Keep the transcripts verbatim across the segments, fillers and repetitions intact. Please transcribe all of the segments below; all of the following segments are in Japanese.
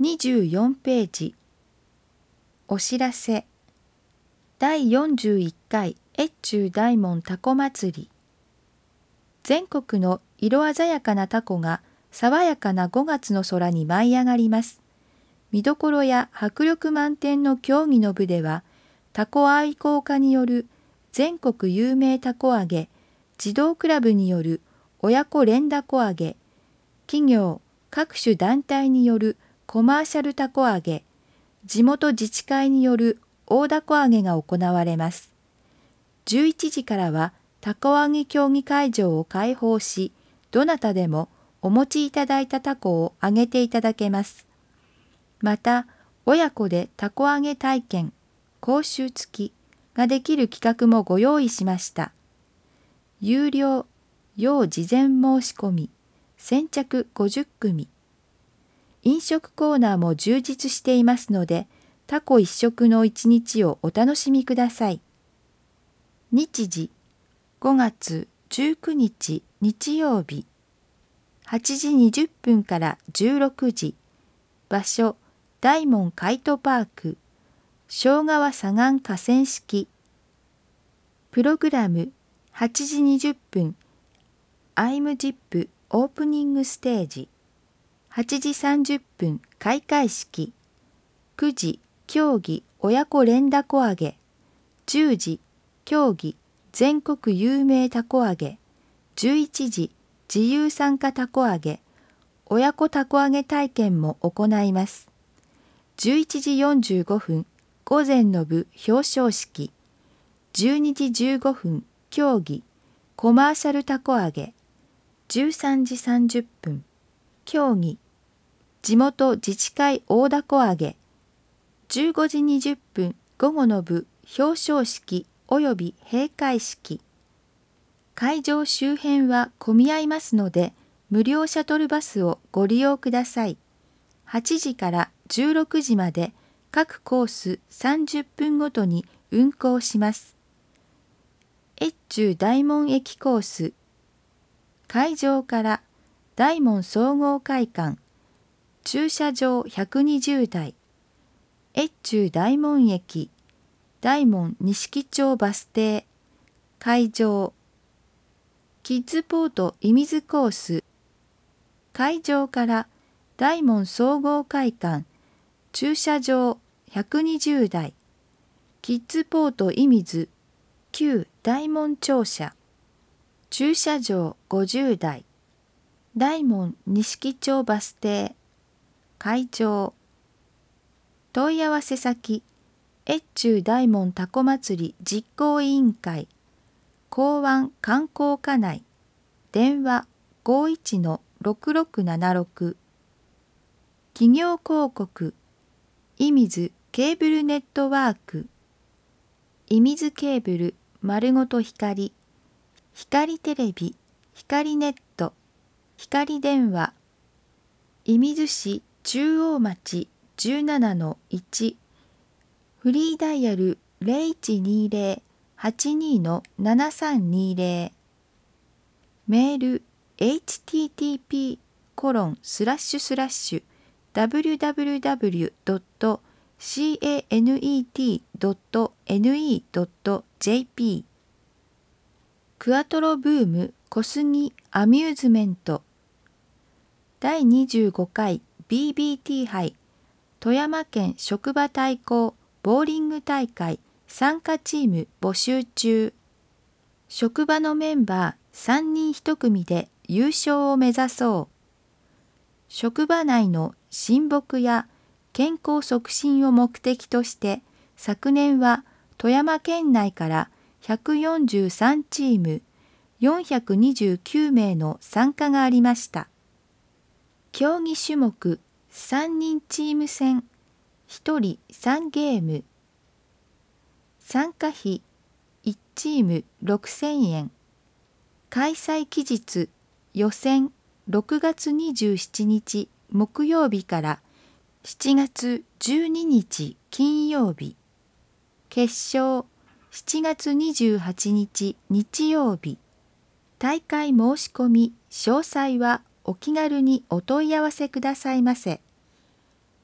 にじゅうよんページ。お知らせ。だいよんじゅういっかい越中大門たこ祭り。全国の色鮮やかなたこが爽やかなごがつの空に舞い上がります。見どころや迫力満点の競技の部では、たこ愛好家による全国有名たこ揚げ、児童クラブによる親子連打こ揚げ、企業、各種団体によるコマーシャルたこ揚げ、地元自治会による大凧揚げが行われます。じゅういちじからはたこ揚げ競技会場を開放し、どなたでもお持ちいただいたたこを揚げていただけます。また、親子でたこ揚げ体験、講習付きができる企画もご用意しました。有料、要事前申し込み、先着ごじゅっくみ。飲食コーナーも充実していますので、たこ一食の一日をお楽しみください。日時、ごがつじゅうくにち日曜日、はちじにじゅっぷんからじゅうろくじ、場所、大門カイトパーク、庄川左岸河川敷。プログラム、はちじにじゅっぷん、アイムジップオープニングステージ、はちじさんじゅっぷん開会式、くじ競技親子連打こ揚げ、じゅうじ競技全国有名たこ揚げ、じゅういちじ自由参加たこ揚げ、親子たこ揚げ体験も行います。じゅういちじよんじゅうごふん午前の部表彰式、じゅうにじじゅうごふん競技コマーシャルたこ揚げ、じゅうさんじさんじゅっぷん競技地元自治会大凧揚げ、じゅうごじにじゅっぷん午後の部表彰式および閉会式。会場周辺は混み合いますので、無料シャトルバスをご利用ください。はちじからじゅうろくじまで各コースさんじゅっぷんごとに運行します。越中大門駅コース。会場から大門総合会館、駐車場ひゃくにじゅうだい、越中大門駅、大門錦町バス停、会場、キッズポート射水コース、会場から大門総合会館、駐車場ひゃくにじゅうだい、キッズポート射水、旧大門庁舎、駐車場ごじゅうだい、大門錦町バス停、会場、問い合わせ先、越中大門たこ祭り実行委員会、港湾観光課内、電話 ごいちのろくろくななろく。企業広告、射水ケーブルネットワーク、射水ケーブル丸ごと光、光テレビ、光ネット、光電話、射水市中央町 じゅうななのいち、フリーダイヤル ゼロいちにーゼロ はちにーのななさんにーゼロ、メール エイチティーティーピーコロンスラッシュスラッシュダブリュダブリュダブリュドットカネトドットネットドットジェーピー。 クアトロブーム小杉アミューズメントだいにじゅうごかい ビービーティー 杯富山県職場対抗ボーリング大会参加チーム募集中。職場のメンバーさんにんひと組で優勝を目指そう。職場内の親睦や健康促進を目的として、昨年は富山県内からひゃくよんじゅうさんチームよんひゃくにじゅうきゅうめいの参加がありました。競技種目さんにんチーム戦、ひとりさんゲーム。参加費いちチームろくせんえん。開催期日予選ろくがつにじゅうしちにち木曜日からしちがつじゅうににち金曜日。決勝しちがつにじゅうはちにち日曜日。大会申し込み詳細はお気軽にお問い合わせくださいませ。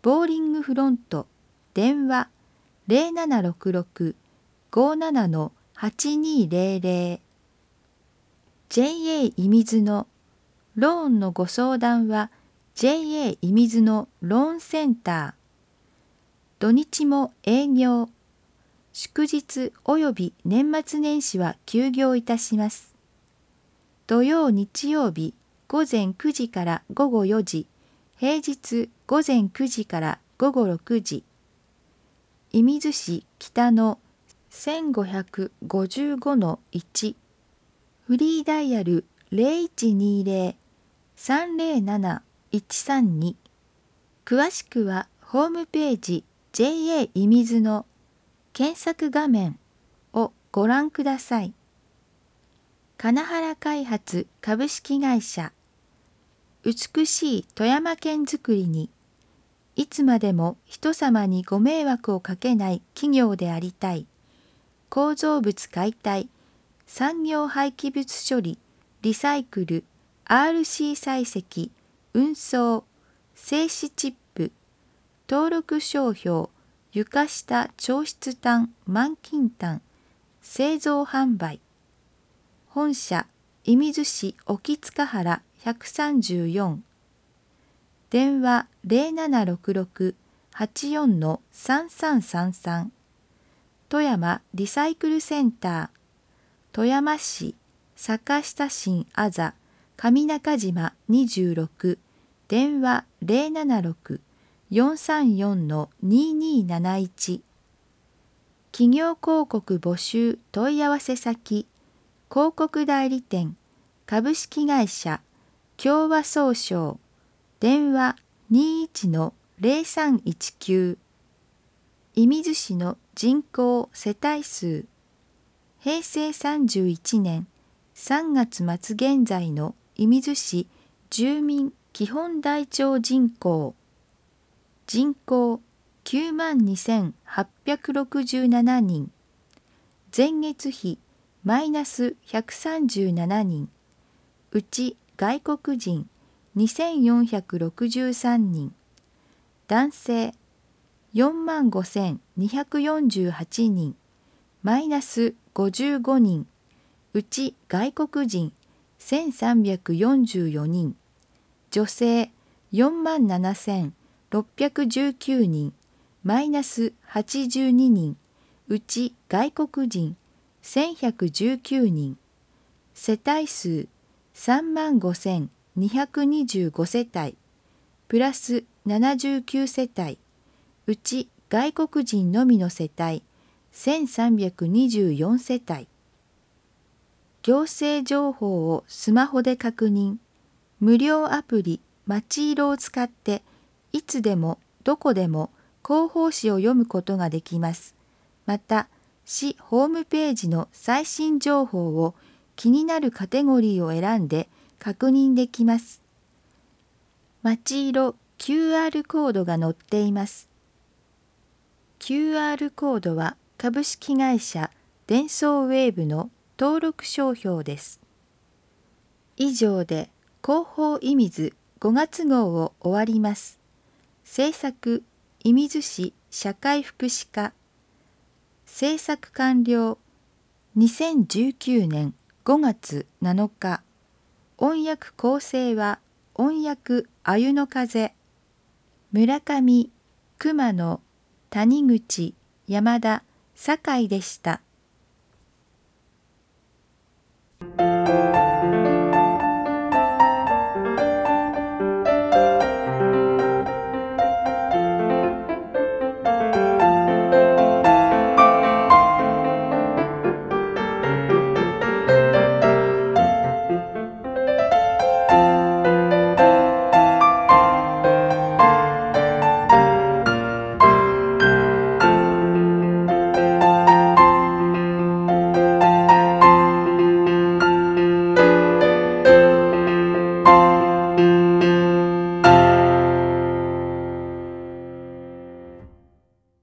ボーリングフロント、電話 ゼロななろくろく ごーなな はちにーゼロゼロ。ジェイエー いみずのローンのご相談は ジェイエー いみずのローンセンター。土日も営業。祝日および年末年始は休業いたします。土曜日曜日午前くじから午後よじ、平日午前くじから午後ろくじ。射水市北の せんごひゃくごじゅうごのいち。フリーダイヤル ゼロいちにーゼロ さんゼロなないちさんに。詳しくはホームページ ジェイエー いみずの検索画面をご覧ください。金原開発株式会社。美しい富山県づくりに、いつまでも人様にご迷惑をかけない企業でありたい。構造物解体、産業廃棄物処理、リサイクル、アールシー 採石、運送、静止チップ、登録商標、床下調湿炭、満金炭、製造販売。本社、射水市沖塚原ひゃくさんじゅうよん。電話 ゼロななろくろく はちよんのさんさんさんさん。富山リサイクルセンター。富山市坂下新あざ上中島にじゅうろく。電話 ゼロななろく よんさんよんのににーなないち。企業広告募集問い合わせ先。広告代理店株式会社共和総商。電話 にじゅういちのゼロさんいちきゅう。射水市の人口世帯数。へいせいさんじゅういちねんさんがつ末現在の射水市住民基本台帳人口。人口きゅうまんにせんはっぴゃくろくじゅうななにん。前月比マイナスひゃくさんじゅうななにん。うち外国人にせんよんひゃくろくじゅうさんにん。男性よんまんごせんにひゃくよんじゅうはちにん。マイナスごじゅうごにん。うち外国人せんさんびゃくよんじゅうよにん。女性よんまんななせんろっぴゃくじゅうきゅうにん。マイナスはちじゅうににん。うち外国人せんひゃくじゅうきゅうにん。世帯数さんまんごせんにひゃくにじゅうご世帯。プラスななじゅうきゅう世帯。うち外国人のみの世帯せんさんびゃくにじゅうよん世帯。行政情報をスマホで確認。無料アプリまちいろを使っていつでもどこでも広報誌を読むことができます。また、市ホームページの最新情報を気になるカテゴリーを選んで確認できます。まちいろ キューアール コードが載っています。キューアール コードは株式会社デンソーウェーブの登録商標です。以上で広報射水ごがつ号を終わります。制作射水市社会福祉課。制作完了にせんじゅうきゅうねんごがつなのか。音訳構成は音訳あゆの風。村上、熊野、谷口、山田、酒井でした。